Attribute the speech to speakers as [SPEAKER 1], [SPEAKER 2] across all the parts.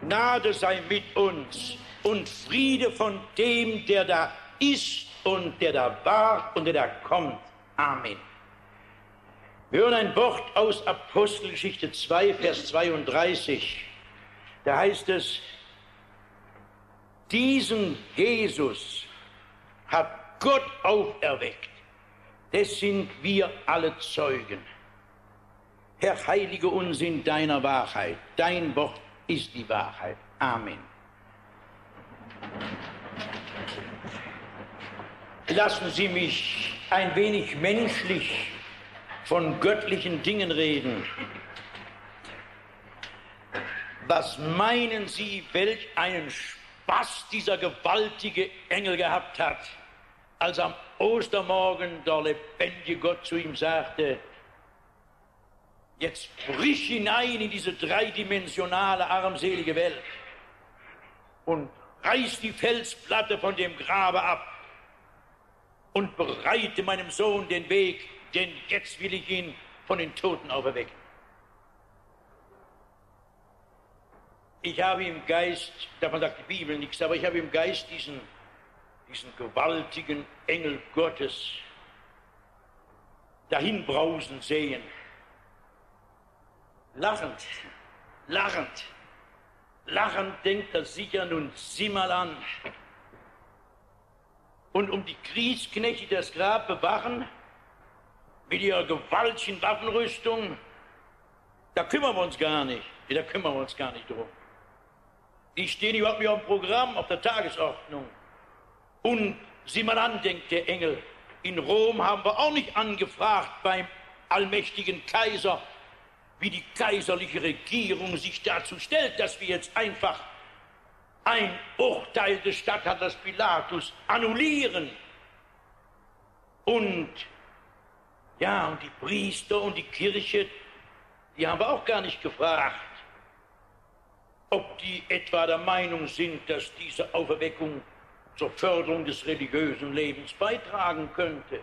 [SPEAKER 1] Gnade sei mit uns und Friede von dem, der da ist und der da war und der da kommt. Amen. Wir hören ein Wort aus Apostelgeschichte 2, Vers 32. Da heißt es, diesen Jesus hat Gott auferweckt. Des sind wir alle Zeugen. Herr, heilige uns in deiner Wahrheit. Dein Wort ist die Wahrheit. Amen. Lassen Sie mich ein wenig menschlich von göttlichen Dingen reden. Was meinen Sie, welch einen Spaß dieser gewaltige Engel gehabt hat, als am Ostermorgen der lebendige Gott zu ihm sagte, jetzt brich hinein in diese dreidimensionale, armselige Welt und reiß die Felsplatte von dem Grabe ab und bereite meinem Sohn den Weg, denn jetzt will ich ihn von den Toten auferwecken. Ich habe im Geist, davon sagt die Bibel nichts, aber ich habe im Geist diesen gewaltigen Engel Gottes dahinbrausen sehen. Lachend denkt er sicher, nun sieh mal an. Und um die Kriegsknechte das Grab bewachen, mit ihrer gewaltigen Waffenrüstung, da kümmern wir uns gar nicht. Drum. Die stehen überhaupt nicht auf dem Programm, auf der Tagesordnung. Und sieh mal an, denkt der Engel, in Rom haben wir auch nicht angefragt beim allmächtigen Kaiser, wie die kaiserliche Regierung sich dazu stellt, dass wir jetzt einfach ein Urteil des Statthalters Pilatus annullieren. Und die Priester und die Kirche, die haben wir auch gar nicht gefragt, ob die etwa der Meinung sind, dass diese Auferweckung zur Förderung des religiösen Lebens beitragen könnte.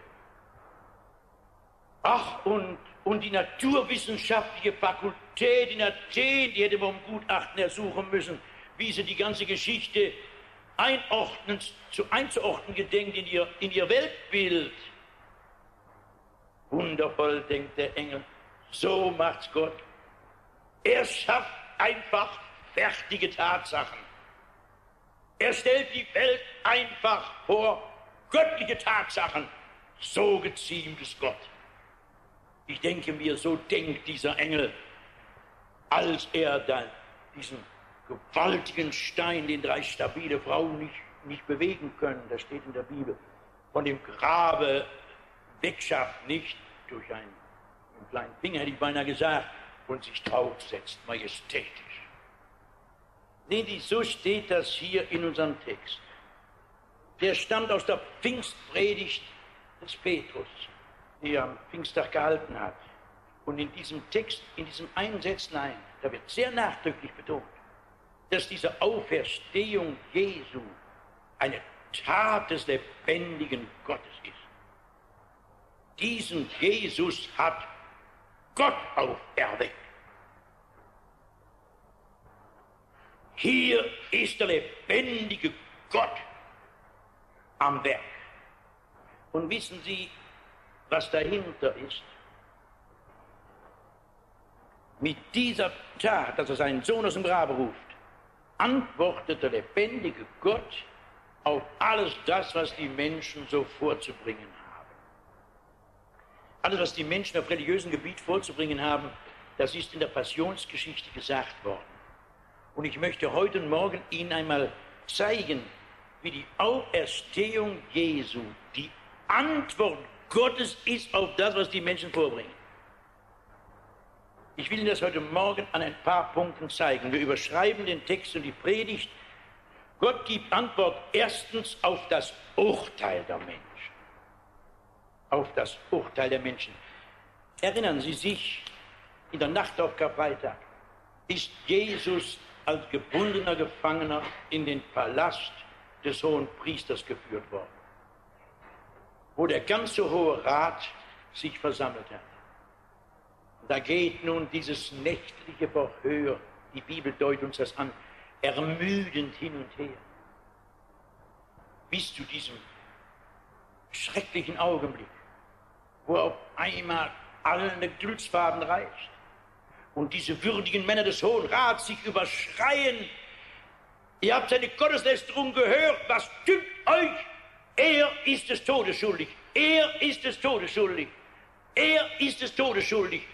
[SPEAKER 1] Ach, und die naturwissenschaftliche Fakultät in Athen, die hätte man um Gutachten ersuchen müssen, wie sie die ganze Geschichte einzuordnen gedenkt in ihr Weltbild. Wundervoll, denkt der Engel, so macht's Gott. Er schafft einfach fertige Tatsachen. Er stellt die Welt einfach vor göttliche Tatsachen. So geziemt es Gott. Ich denke mir, so denkt dieser Engel, als er dann diesen gewaltigen Stein, den 3 stabile Frauen nicht bewegen können, das steht in der Bibel, von dem Grabe wegschafft, nicht durch einen kleinen Finger, hätte ich beinahe gesagt, und sich draufsetzt, majestätisch. Sehen Sie, so steht das hier in unserem Text. Der stammt aus der Pfingstpredigt des Petrus, die er am Pfingsttag gehalten hat. Und in diesem Text, in diesem einen Sätzlein, da wird sehr nachdrücklich betont, dass diese Auferstehung Jesu eine Tat des lebendigen Gottes ist. Diesen Jesus hat Gott auferweckt. Hier ist der lebendige Gott am Werk. Und wissen Sie, was dahinter ist? Mit dieser Tat, dass er seinen Sohn aus dem Grabe ruft, antwortet der lebendige Gott auf alles das, was die Menschen so vorzubringen haben. Alles, was die Menschen auf religiösem Gebiet vorzubringen haben, das ist in der Passionsgeschichte gesagt worden. Und ich möchte heute und morgen Ihnen einmal zeigen, wie die Auferstehung Jesu die Antwort Gottes ist auf das, was die Menschen vorbringen. Ich will Ihnen das heute Morgen an ein paar Punkten zeigen. Wir überschreiben den Text und die Predigt. Gott gibt Antwort erstens auf das Urteil der Menschen. Auf das Urteil der Menschen. Erinnern Sie sich, in der Nacht auf Karfreitag ist Jesus als gebundener Gefangener in den Palast des Hohen Priesters geführt worden, wo der ganze Hohe Rat sich versammelt hat. Da geht nun dieses nächtliche Verhör, die Bibel deutet uns das an, ermüdend hin und her. Bis zu diesem schrecklichen Augenblick, wo auf einmal allen der Geduldsfaden reicht und diese würdigen Männer des Hohen Rats sich überschreien: Ihr habt seine Gotteslästerung gehört, was dünkt euch? Er ist des Todes schuldig, er ist des Todes schuldig, er ist des Todes schuldig.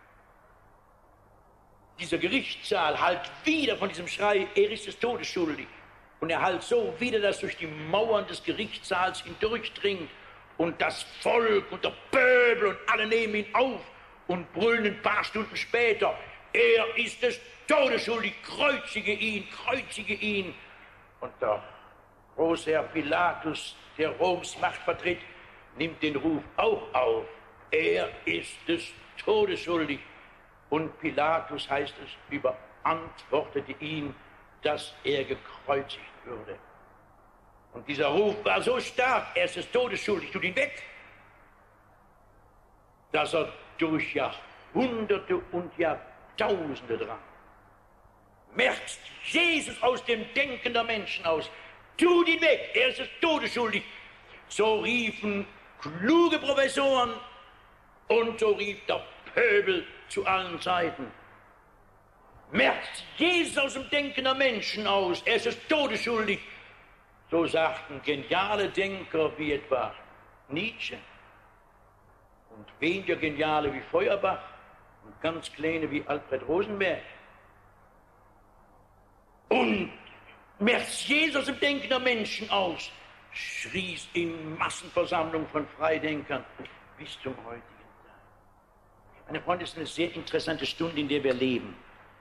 [SPEAKER 1] Dieser Gerichtssaal hallt wieder von diesem Schrei: Er ist des Todes schuldig. Und er hallt so wieder, dass durch die Mauern des Gerichtssaals hindurchdringt und das Volk und der Pöbel und alle nehmen ihn auf und brüllen ein paar Stunden später: Er ist des Todes schuldig, kreuzige ihn, kreuzige ihn. Und der Großherr Pilatus, der Roms Macht vertritt, nimmt den Ruf auch auf: Er ist des Todes schuldig. Und Pilatus, heißt es, überantwortete ihn, dass er gekreuzigt würde. Und dieser Ruf war so stark: Er ist des Todes schuldig, tut ihn weg, dass er durch Jahrhunderte und Jahrtausende drang. Merzt Jesus aus dem Denken der Menschen aus: Tut ihn weg, er ist des Todes schuldig. So riefen kluge Professoren und so rief der Pöbel zu allen Zeiten. Merzt Jesus aus dem Denken der Menschen aus: Er ist des Todes schuldig. So sagten geniale Denker wie etwa Nietzsche und weniger geniale wie Feuerbach und ganz kleine wie Alfred Rosenberg. Und merzt Jesus aus dem Denken der Menschen aus, schrie es in Massenversammlungen von Freidenkern bis zum heutigen Tag. Meine Freunde, es ist eine sehr interessante Stunde, in der wir leben.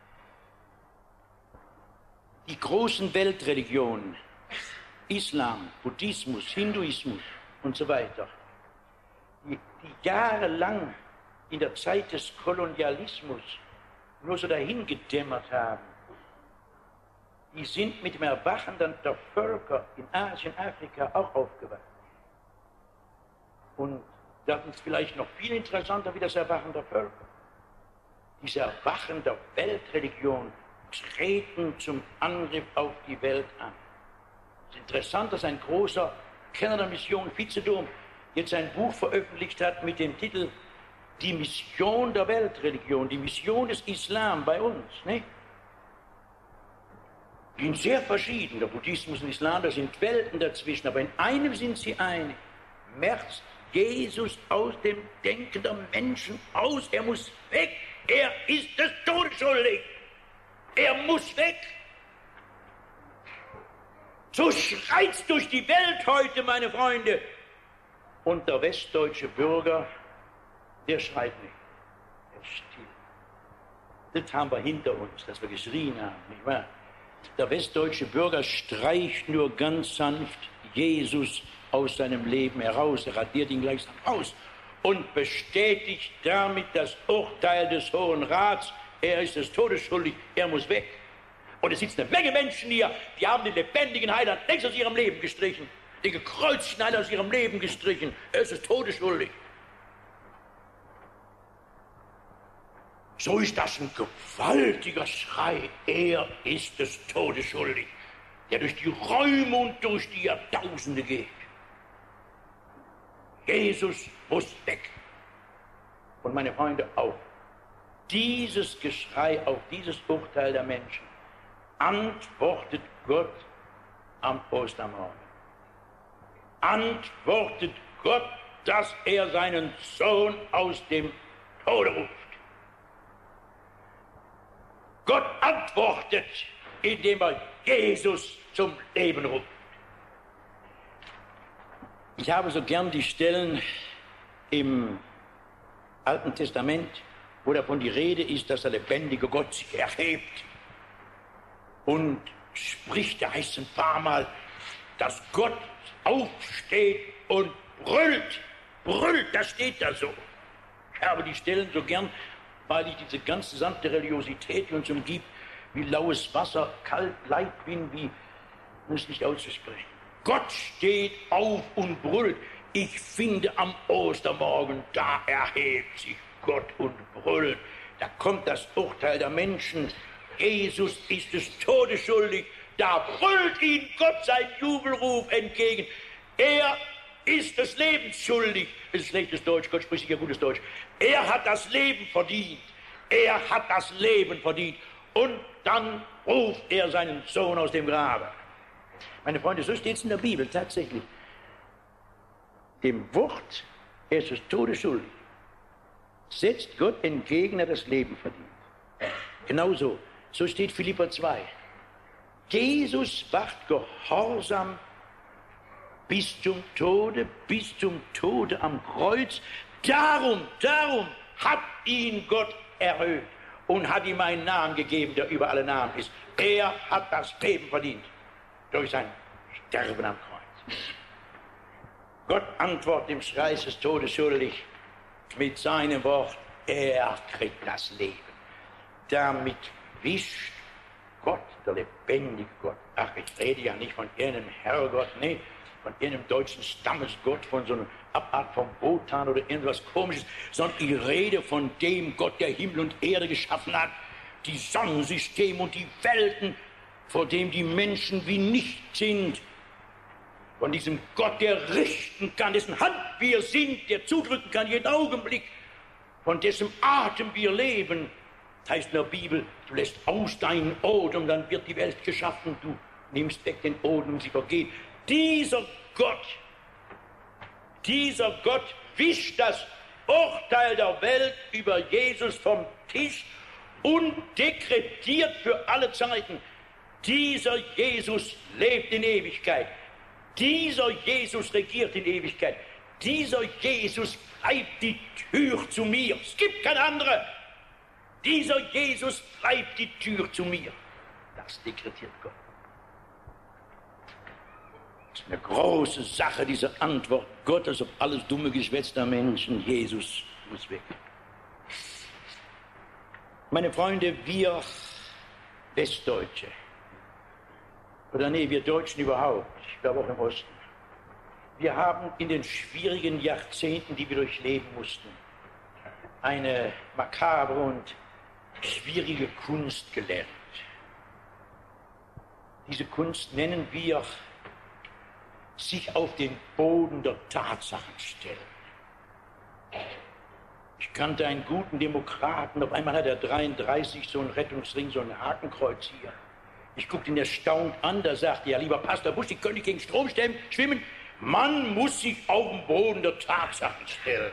[SPEAKER 1] Die großen Weltreligionen, Islam, Buddhismus, Hinduismus und so weiter, die jahrelang in der Zeit des Kolonialismus nur so dahingedämmert haben, die sind mit dem Erwachen der Völker in Asien, Afrika auch aufgewacht. Und das ist vielleicht noch viel interessanter wie das Erwachen der Völker. Diese Erwachen der Weltreligion treten zum Angriff auf die Welt an. Es ist interessant, dass ein großer Kenner der Mission, Vizedom, jetzt ein Buch veröffentlicht hat mit dem Titel Die Mission der Weltreligion, die Mission des Islam bei uns. Nicht? Die sind sehr verschieden, der Buddhismus und Islam, da sind Welten dazwischen, aber in einem sind sie einig: Merzt Jesus aus dem Denken der Menschen aus, er muss weg, er ist des Todes schuldig, er muss weg. So schreit's durch die Welt heute, meine Freunde. Und der westdeutsche Bürger, der schreit nicht, er ist still. Das haben wir hinter uns, dass wir geschrien haben, nicht wahr? Der westdeutsche Bürger streicht nur ganz sanft Jesus aus seinem Leben heraus, er radiert ihn gleichsam aus und bestätigt damit das Urteil des Hohen Rats: Er ist des Todes schuldig, er muss weg. Und es sitzen eine Menge Menschen hier, die haben den lebendigen Heiland längst aus ihrem Leben gestrichen, den gekreuzigten Heiland aus ihrem Leben gestrichen. Er ist des Todes schuldig. So ist das ein gewaltiger Schrei: Er ist des Todes schuldig, der durch die Räume und durch die Jahrtausende geht. Jesus muss weg. Und meine Freunde, auf dieses Geschrei, auf dieses Urteil der Menschen antwortet Gott am Ostermorgen. Antwortet Gott, dass er seinen Sohn aus dem Tode ruft. Gott antwortet, indem er Jesus zum Leben ruft. Ich habe so gern die Stellen im Alten Testament, wo davon die Rede ist, dass der lebendige Gott sich erhebt und spricht, da heißt es ein paar Mal, dass Gott aufsteht und brüllt. Brüllt, das steht da so. Ich habe die Stellen so gern, weil ich diese ganze sanfte Religiosität, die uns umgibt, wie laues Wasser, kalt, leicht bin, wie, das ist nicht auszusprechen. Gott steht auf und brüllt. Ich finde am Ostermorgen, da erhebt sich Gott und brüllt. Da kommt das Urteil der Menschen Jesus ist des Todes schuldig. Da brüllt ihn Gott seinen Jubelruf entgegen. Er ist des Lebens schuldig. Das ist schlechtes Deutsch, Gott spricht sicher gutes Deutsch. Er hat das Leben verdient. Er hat das Leben verdient. Und dann ruft er seinen Sohn aus dem Grabe. Meine Freunde, so steht es in der Bibel tatsächlich. Dem Wort, er ist des Todes schuldig, setzt Gott entgegen, er das Leben verdient. Genauso, so steht Philipper 2. Jesus ward gehorsam bis zum Tode am Kreuz. Darum hat ihn Gott erhöht und hat ihm einen Namen gegeben, der über alle Namen ist. Er hat das Leben verdient durch sein Sterben am Kreuz. Gott antwortet dem Schrei des Todes schuldig mit seinem Wort, er kriegt das Leben. Damit wischt Gott, der lebendige Gott, ach, ich rede ja nicht von irgendeinem Herrgott, nee, von irgendeinem deutschen Stammesgott, von so einer Abart vom Wotan oder irgendwas Komisches, sondern ich rede von dem Gott, der Himmel und Erde geschaffen hat, die Sonnensysteme und die Welten, vor dem die Menschen wie nichts sind, von diesem Gott, der richten kann, dessen Hand wir sind, der zudrücken kann jeden Augenblick, von dessen Atem wir leben. Das heißt in der Bibel, du lässt aus deinen Odem, dann wird die Welt geschaffen, du nimmst weg den Odem und sie vergeht. Dieser Gott wischt das Urteil der Welt über Jesus vom Tisch und dekretiert für alle Zeiten, dieser Jesus lebt in Ewigkeit. Dieser Jesus regiert in Ewigkeit. Dieser Jesus bleibt die Tür zu mir. Es gibt keine andere. Dieser Jesus bleibt die Tür zu mir. Das dekretiert Gott. Das ist eine große Sache, diese Antwort Gottes auf alles dumme Geschwätz der Menschen. Jesus muss weg. Meine Freunde, wir Westdeutsche, oder nee, wir Deutschen überhaupt, ich glaube auch im Osten, wir haben in den schwierigen Jahrzehnten, die wir durchleben mussten, eine makabre und schwierige Kunst gelernt. Diese Kunst nennen wir sich auf den Boden der Tatsachen stellen. Ich kannte einen guten Demokraten, auf einmal hat er 33 so einen Rettungsring, so ein Hakenkreuz hier. Ich guckte ihn erstaunt an, da sagte er, ja, lieber Pastor Busch, Sie können nicht gegen Strom schwimmen, man muss sich auf den Boden der Tatsachen stellen.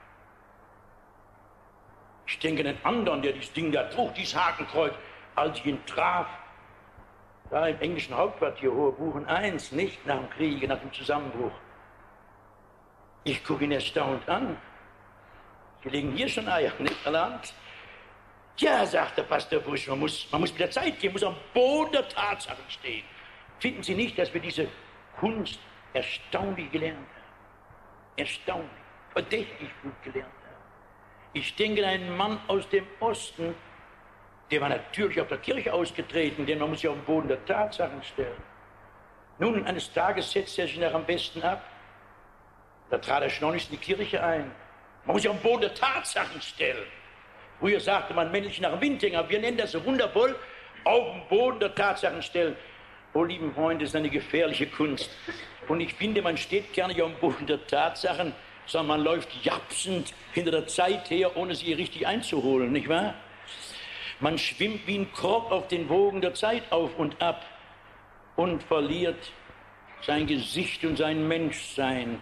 [SPEAKER 1] Ich denke an einen anderen, der dieses Ding da trug, dieses Hakenkreuz, als ich ihn traf, da im englischen Hauptquartier, Hohe Buchen 1, nicht nach dem Kriege, nach dem Zusammenbruch. Ich gucke ihn erstaunt an. Sie legen hier schon Eier, nicht allerhand. Ja, sagt der Pastor Busch, man muss mit der Zeit gehen, muss am Boden der Tatsachen stehen. Finden Sie nicht, dass wir diese Kunst erstaunlich gelernt haben? Erstaunlich, verdächtig gut gelernt haben. Ich denke an einen Mann aus dem Osten, der war natürlich auf der Kirche ausgetreten, denn man muss sich auf den Boden der Tatsachen stellen. Nun, eines Tages setzte er sich nach am besten ab. Da trat er schleunigst in die Kirche ein. Man muss sich auf den Boden der Tatsachen stellen. Früher sagte man männlich nach dem Windhänger, wir nennen das so wundervoll, auf den Boden der Tatsachen stellen. Oh, lieben Freunde, das ist eine gefährliche Kunst. Und ich finde, man steht gar nicht auf dem Boden der Tatsachen, sondern man läuft japsend hinter der Zeit her, ohne sie richtig einzuholen, nicht wahr? Man schwimmt wie ein Korb auf den Wogen der Zeit auf und ab und verliert sein Gesicht und sein Menschsein.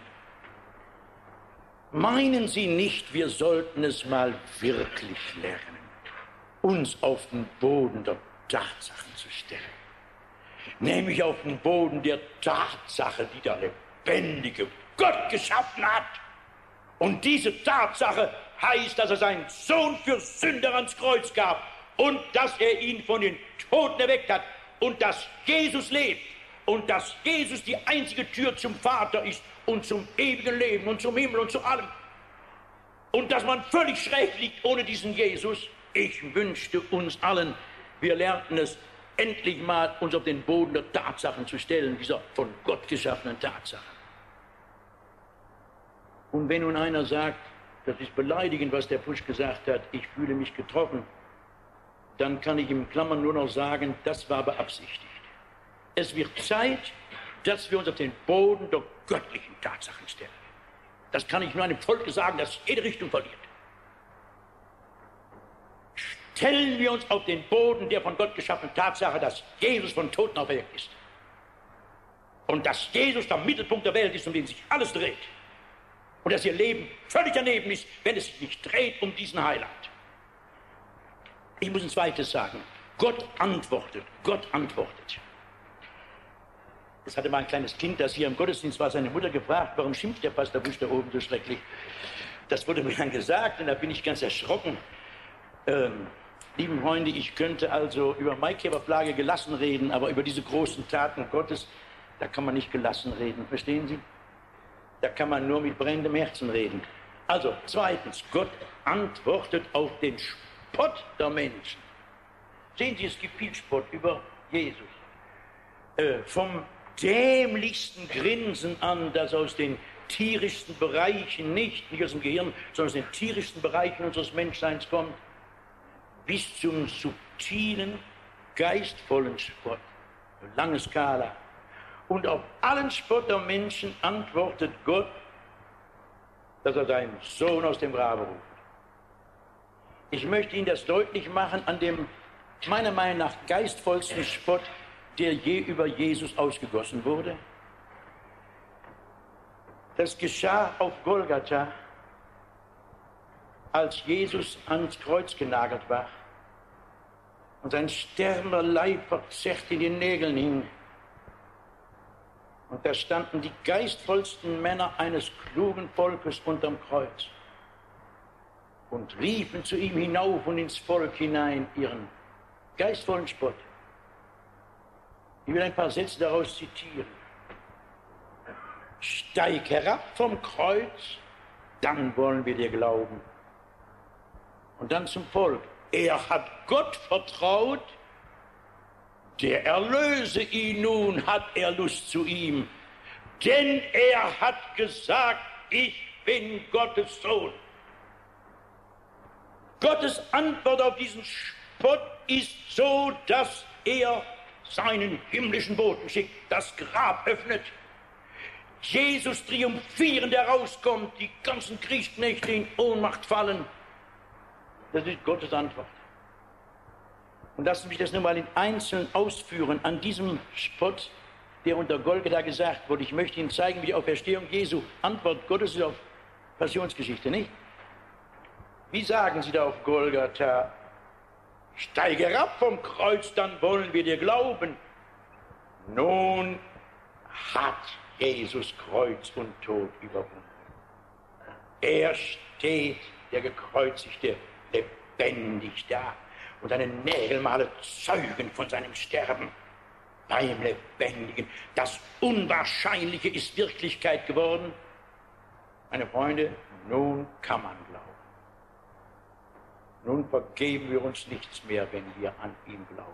[SPEAKER 1] Meinen Sie nicht, wir sollten es mal wirklich lernen, uns auf den Boden der Tatsachen zu stellen? Nämlich auf den Boden der Tatsache, die der lebendige Gott geschaffen hat. Und diese Tatsache heißt, dass er seinen Sohn für Sünder ans Kreuz gab und dass er ihn von den Toten erweckt hat und dass Jesus lebt und dass Jesus die einzige Tür zum Vater ist und zum ewigen Leben und zum Himmel und zu allem. Und dass man völlig schräg liegt ohne diesen Jesus. Ich wünschte uns allen, wir lernten es endlich mal, uns auf den Boden der Tatsachen zu stellen, dieser von Gott geschaffenen Tatsachen. Und wenn nun einer sagt, das ist beleidigend, was der Busch gesagt hat, ich fühle mich getroffen, dann kann ich im Klammern nur noch sagen, das war beabsichtigt. Es wird Zeit, dass wir uns auf den Boden der göttlichen Tatsachen stellen. Das kann ich nur einem Volke sagen, das jede Richtung verliert. Stellen wir uns auf den Boden der von Gott geschaffenen Tatsache, dass Jesus von Toten auferweckt ist. Und dass Jesus der Mittelpunkt der Welt ist, um den sich alles dreht. Und dass ihr Leben völlig daneben ist, wenn es sich nicht dreht um diesen Heiland. Ich muss ein zweites sagen. Gott antwortet. Gott antwortet. Es hatte mal ein kleines Kind, das hier im Gottesdienst war, seine Mutter gefragt, warum schimpft der Pastor Busch da oben so schrecklich? Das wurde mir dann gesagt und da bin ich ganz erschrocken. Lieben Freunde, ich könnte also über Maikäferplage gelassen reden, aber über diese großen Taten Gottes, da kann man nicht gelassen reden. Verstehen Sie? Da kann man nur mit brennendem Herzen reden. Also, zweitens, Gott antwortet auf den Spott der Menschen. Sehen Sie, es gibt viel Spott über Jesus. Vom dämlichsten Grinsen an, das aus den tierischsten Bereichen, nicht aus dem Gehirn, sondern aus den tierischsten Bereichen unseres Menschseins kommt, bis zum subtilen, geistvollen Spott. Eine lange Skala. Und auf allen Spott der Menschen antwortet Gott, dass er seinen Sohn aus dem Grabe ruft. Ich möchte Ihnen das deutlich machen an dem, meiner Meinung nach, geistvollsten Spott, der je über Jesus ausgegossen wurde. Das geschah auf Golgatha, als Jesus ans Kreuz genagelt war und sein sterbender Leib verzerrt in den Nägeln hing. Und da standen die geistvollsten Männer eines klugen Volkes unterm Kreuz und riefen zu ihm hinauf und ins Volk hinein ihren geistvollen Spott. Ich will ein paar Sätze daraus zitieren. Steig herab vom Kreuz, dann wollen wir dir glauben. Und dann zum Volk. Er hat Gott vertraut, der erlöse ihn nun, hat er Lust zu ihm. Denn er hat gesagt, ich bin Gottes Sohn. Gottes Antwort auf diesen Spott ist so, dass er seinen himmlischen Boten schickt, das Grab öffnet, Jesus triumphierend herauskommt, die ganzen Kriegsknechte in Ohnmacht fallen. Das ist Gottes Antwort. Und lassen Sie mich das nur mal in Einzelnen ausführen an diesem Spott, der unter Golgatha gesagt wurde. Ich möchte Ihnen zeigen, wie die Auferstehung Jesu Antwort Gottes ist auf Passionsgeschichte, nicht? Wie sagen Sie da auf Golgatha? Steige herab vom Kreuz, dann wollen wir dir glauben. Nun hat Jesus Kreuz und Tod überwunden. Er steht, der Gekreuzigte, lebendig da. Und seine Nägelmale zeugen von seinem Sterben beim Lebendigen. Das Unwahrscheinliche ist Wirklichkeit geworden. Meine Freunde, nun kann man glauben. Nun vergeben wir uns nichts mehr, wenn wir an ihn glauben.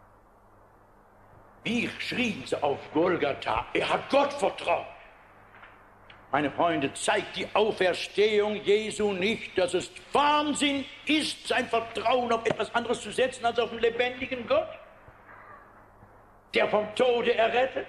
[SPEAKER 1] Wie schrien sie auf Golgatha, er hat Gott vertraut. Meine Freunde, zeigt die Auferstehung Jesu nicht, dass es Wahnsinn ist, sein Vertrauen auf etwas anderes zu setzen als auf den lebendigen Gott, der vom Tode errettet?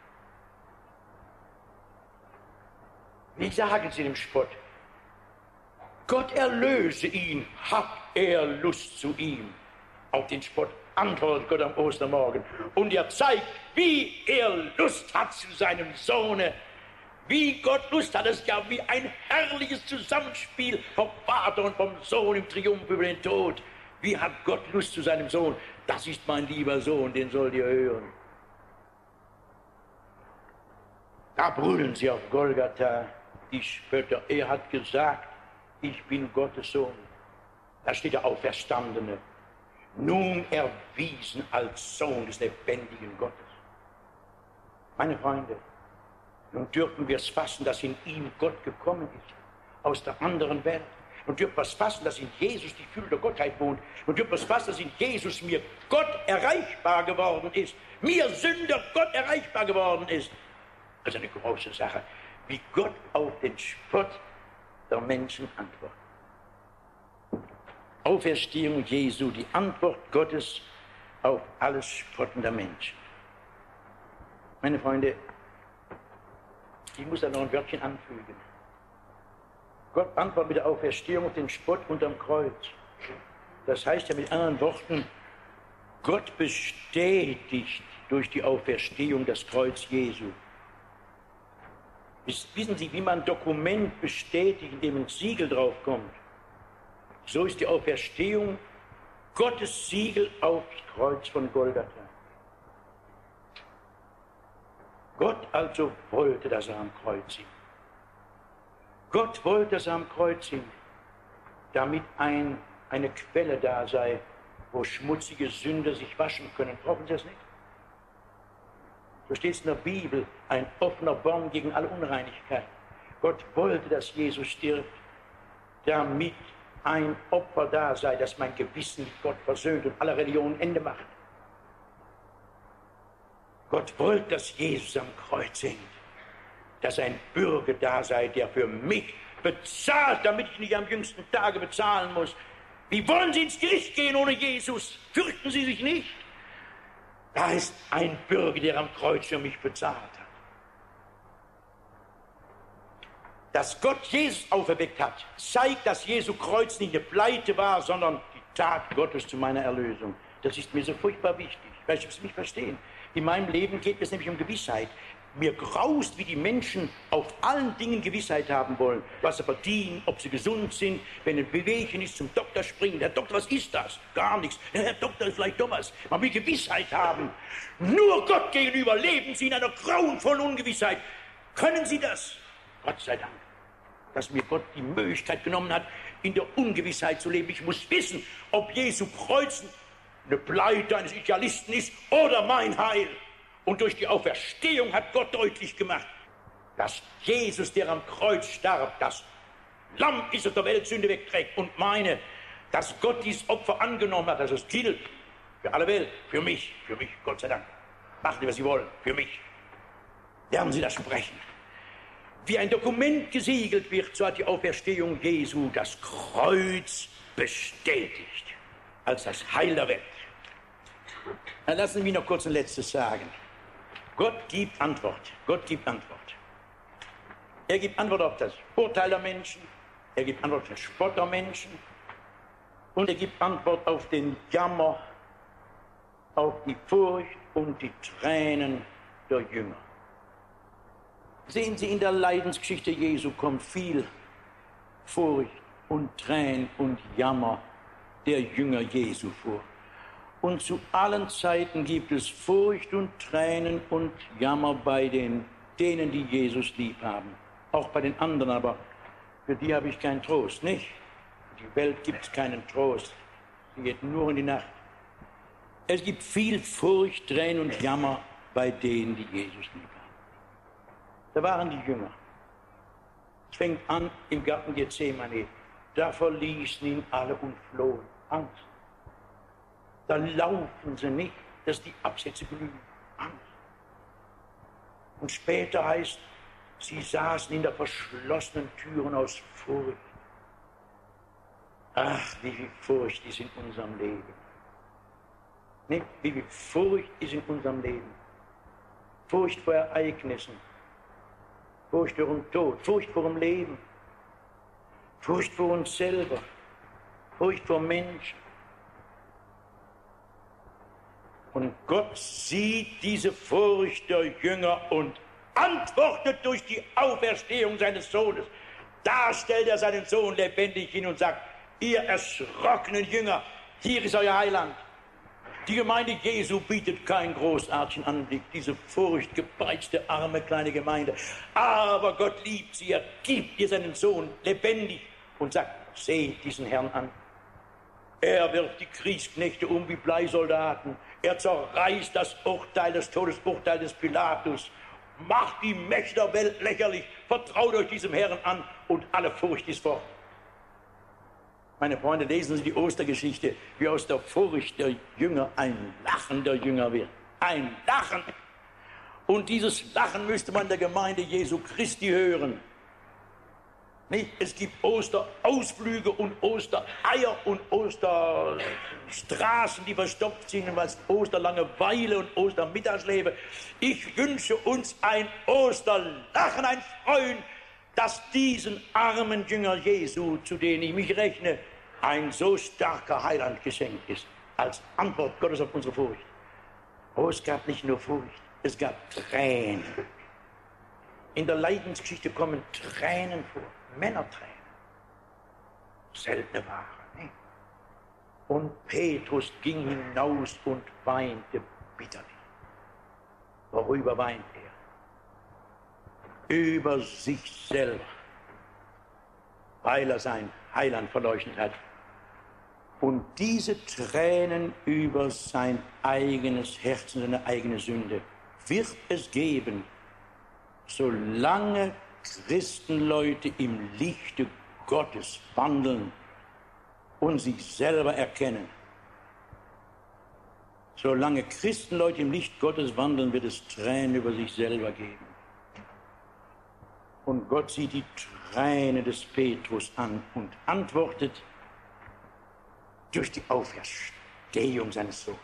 [SPEAKER 1] Wie sagen sie dem Spott? Gott erlöse ihn, hat er Lust zu ihm. Auf den Spott antwortet Gott am Ostermorgen. Und er zeigt, wie er Lust hat zu seinem Sohne. Wie Gott Lust hat, es ja wie ein herrliches Zusammenspiel vom Vater und vom Sohn im Triumph über den Tod. Wie hat Gott Lust zu seinem Sohn? Das ist mein lieber Sohn, den sollt ihr hören. Da brüllen sie auf Golgatha, die Spötter. Er hat gesagt, ich bin Gottes Sohn. Da steht der Auferstandene, nun erwiesen als Sohn des lebendigen Gottes. Meine Freunde, nun dürfen wir es fassen, dass in ihm Gott gekommen ist, aus der anderen Welt. Nun dürfen wir es fassen, dass in Jesus die Fülle der Gottheit wohnt. Nun dürfen wir es fassen, dass in Jesus mir Gott erreichbar geworden ist. Mir Sünder Gott erreichbar geworden ist. Das ist eine große Sache, wie Gott auf den Spott der Menschen antwortet. Auferstehung Jesu die Antwort Gottes auf alles Spotten der Menschen. Meine Freunde, ich muss da noch ein Wörtchen anfügen. Gott antwortet mit der Auferstehung auf den Spott unterm Kreuz. Das heißt ja mit anderen Worten, Gott bestätigt durch die Auferstehung das Kreuz Jesu. Wissen Sie, wie man ein Dokument bestätigt, in dem ein Siegel draufkommt? So ist die Auferstehung Gottes Siegel aufs Kreuz von Golgatha. Gott also wollte, dass er am Kreuz hing. Gott wollte, dass er am Kreuz hing, damit eine Quelle da sei, wo schmutzige Sünder sich waschen können. Brauchen Sie das nicht? So steht es in der Bibel, ein offener Born gegen alle Unreinigkeit. Gott wollte, dass Jesus stirbt, damit ein Opfer da sei, das mein Gewissen mit Gott versöhnt und aller Religionen Ende macht. Gott wollte, dass Jesus am Kreuz hängt, dass ein Bürger da sei, der für mich bezahlt, damit ich nicht am jüngsten Tage bezahlen muss. Wie wollen Sie ins Gericht gehen ohne Jesus? Fürchten Sie sich nicht? Da ist ein Bürger, der am Kreuz für mich bezahlt hat. Dass Gott Jesus auferweckt hat, zeigt, dass Jesu Kreuz nicht eine Pleite war, sondern die Tat Gottes zu meiner Erlösung. Das ist mir so furchtbar wichtig. Ich weiß nicht, ob Sie mich verstehen. In meinem Leben geht es nämlich um Gewissheit. Mir graust, wie die Menschen auf allen Dingen Gewissheit haben wollen, was sie verdienen, ob sie gesund sind, wenn ein Bewegchen ist, zum Doktor springen. Herr Doktor, was ist das? Gar nichts. Herr Doktor, ist vielleicht doch was. Man will Gewissheit haben. Nur Gott gegenüber leben Sie in einer grauenvollen Ungewissheit. Können Sie das? Gott sei Dank, dass mir Gott die Möglichkeit genommen hat, in der Ungewissheit zu leben. Ich muss wissen, ob Jesu Kreuz eine Pleite eines Idealisten ist oder mein Heil. Und durch die Auferstehung hat Gott deutlich gemacht, dass Jesus, der am Kreuz starb, das Lamm ist, das der Welt Sünde wegträgt. Und meine, dass Gott dieses Opfer angenommen hat, dass es gilt für alle Welt, für mich, Gott sei Dank. Machen Sie, was Sie wollen, für mich. Lernen Sie das sprechen. Wie ein Dokument gesiegelt wird, so hat die Auferstehung Jesu das Kreuz bestätigt als das Heil der Welt. Dann lassen Sie mich noch kurz ein letztes sagen. Gott gibt Antwort. Gott gibt Antwort. Er gibt Antwort auf das Urteil der Menschen. Er gibt Antwort auf den Spott der Menschen. Und er gibt Antwort auf den Jammer, auf die Furcht und die Tränen der Jünger. Sehen Sie, in der Leidensgeschichte Jesu kommt viel Furcht und Tränen und Jammer der Jünger Jesu vor. Und zu allen Zeiten gibt es Furcht und Tränen und Jammer bei denen, die Jesus lieb haben. Auch bei den anderen, aber für die habe ich keinen Trost, nicht? Für die Welt gibt es keinen Trost. Sie geht nur in die Nacht. Es gibt viel Furcht, Tränen und Jammer bei denen, die Jesus lieb haben. Da waren die Jünger. Es fängt an im Garten Gethsemane. Da verließen ihn alle und flohen. Angst. Da laufen sie nicht, dass die Absätze glühen. Angst. Und später heißt, sie saßen in der verschlossenen Türen aus Furcht. Ach, wie viel Furcht ist in unserem Leben. Nicht? Wie viel Furcht ist in unserem Leben. Furcht vor Ereignissen. Furcht vor dem Tod. Furcht vor dem Leben. Furcht vor uns selber. Furcht vor Menschen. Und Gott sieht diese Furcht der Jünger und antwortet durch die Auferstehung seines Sohnes. Da stellt er seinen Sohn lebendig hin und sagt, ihr erschrockenen Jünger, hier ist euer Heiland. Die Gemeinde Jesu bietet keinen großartigen Anblick, diese furchtgepeitschte, arme, kleine Gemeinde. Aber Gott liebt sie, er gibt ihr seinen Sohn lebendig und sagt, seht diesen Herrn an. Er wirft die Kriegsknechte um wie Bleisoldaten. Er zerreißt das Urteil, das Todesurteil des Pilatus. Macht die Mächte der Welt lächerlich. Vertraut euch diesem Herrn an und alle Furcht ist fort. Meine Freunde, lesen Sie die Ostergeschichte, wie aus der Furcht der Jünger ein Lachen der Jünger wird. Ein Lachen. Und dieses Lachen müsste man der Gemeinde Jesu Christi hören. Nicht? Es gibt Osterausflüge und Ostereier und Osterstraßen, die verstopft sind, was Osterlangeweile und Ostermittagsleben. Ich wünsche uns ein Osterlachen, ein Freuen, dass diesen armen Jünger Jesu, zu denen ich mich rechne, ein so starker Heiland geschenkt ist, als Antwort Gottes auf unsere Furcht. Oh, es gab nicht nur Furcht, es gab Tränen. In der Leidensgeschichte kommen Tränen vor, Männertränen. Seltene Ware, ne? Und Petrus ging hinaus und weinte bitterlich. Worüber weint er? Über sich selber, weil er sein Heiland verleugnet hat. Und diese Tränen über sein eigenes Herz und seine eigene Sünde wird es geben, solange Christenleute im Lichte Gottes wandeln und sich selber erkennen. Solange Christenleute im Licht Gottes wandeln, wird es Tränen über sich selber geben. Und Gott sieht die Tränen des Petrus an und antwortet durch die Auferstehung seines Sohnes.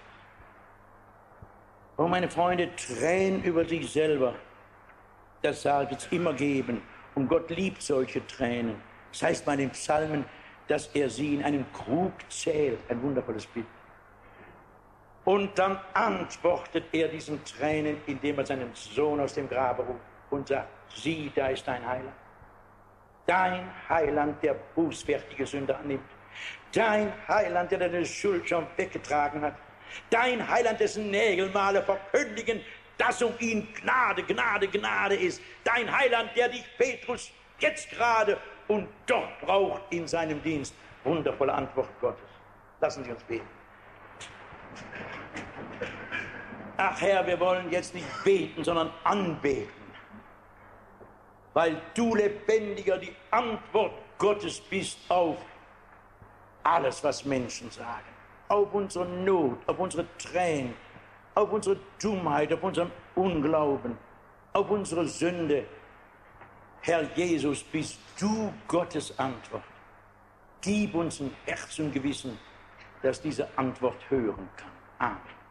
[SPEAKER 1] Oh, meine Freunde, Tränen über sich selber, das soll es immer geben. Und Gott liebt solche Tränen. Das heißt bei den Psalmen, dass er sie in einen Krug zählt. Ein wundervolles Bild. Und dann antwortet er diesen Tränen, indem er seinen Sohn aus dem Grabe ruft und sagt, sieh, da ist dein Heiland. Dein Heiland, der bußfertige Sünder annimmt. Dein Heiland, der deine Schuld schon weggetragen hat. Dein Heiland, dessen Nägelmale verkündigen, dass um ihn Gnade, Gnade, Gnade ist. Dein Heiland, der dich, Petrus, jetzt gerade und dort braucht in seinem Dienst. Wundervolle Antwort Gottes. Lassen Sie uns beten. Ach Herr, wir wollen jetzt nicht beten, sondern anbeten. Weil du, Lebendiger, die Antwort Gottes bist auf alles, was Menschen sagen. Auf unsere Not, auf unsere Tränen, auf unsere Dummheit, auf unseren Unglauben, auf unsere Sünde. Herr Jesus, bist du Gottes Antwort. Gib uns ein Herz und Gewissen, das diese Antwort hören kann. Amen.